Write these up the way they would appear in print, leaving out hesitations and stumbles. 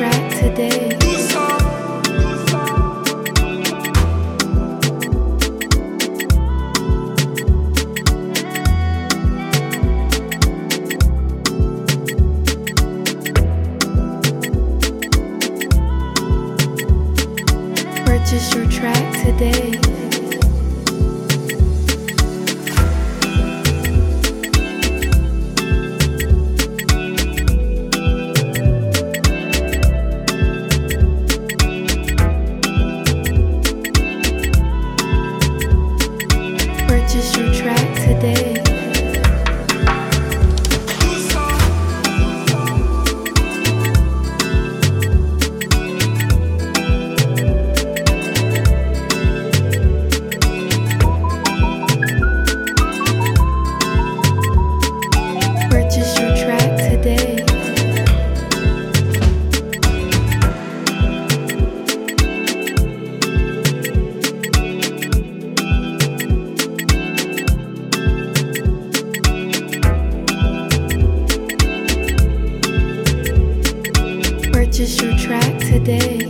track today. Purchase your track today. Purchase your track today. Purchase your track today. Purchase your track today.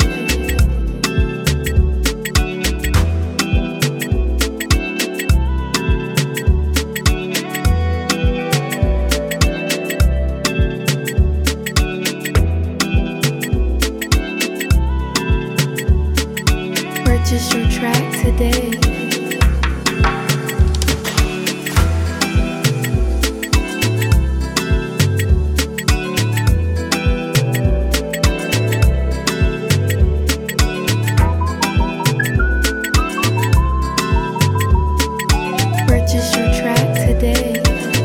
Purchase your track today. Purchase your track today.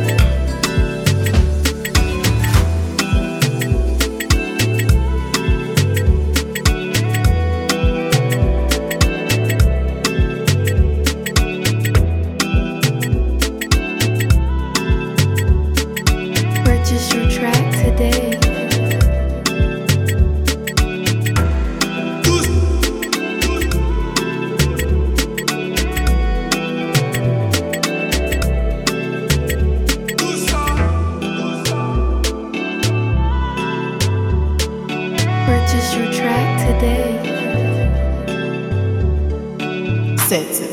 Purchase your track today. Purchase your track today. Sets